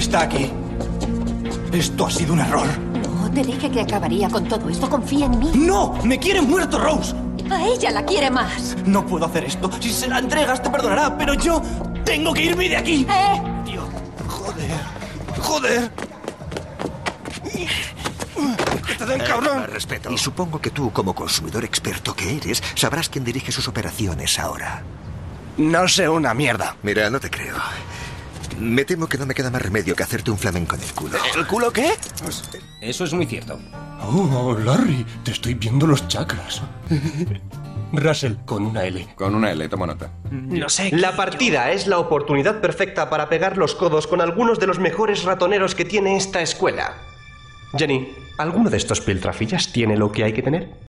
está aquí. Esto ha sido un error. No, te dije que acabaría con todo esto. Confía en mí. ¡No! ¡Me quiere muerto, Rose! A ella la quiere más. No puedo hacer esto. Si se la entregas, te perdonará, pero yo tengo que irme de aquí. Dios, joder. ¡Que te den, cabrón! Respeto. Y supongo que tú, como consumidor experto que eres, sabrás quién dirige sus operaciones ahora. No sé una mierda. Mira, no te creo. Me temo que no me queda más remedio que hacerte un flamenco en el culo. ¿El culo qué? Eso es muy cierto. Oh, Larry, te estoy viendo los chakras. Russell, con una L. Con una L, toma nota. No sé. La partida es la oportunidad perfecta para pegar los codos con algunos de los mejores ratoneros que tiene esta escuela. Jenny, ¿alguno de estos piltrafillas tiene lo que hay que tener?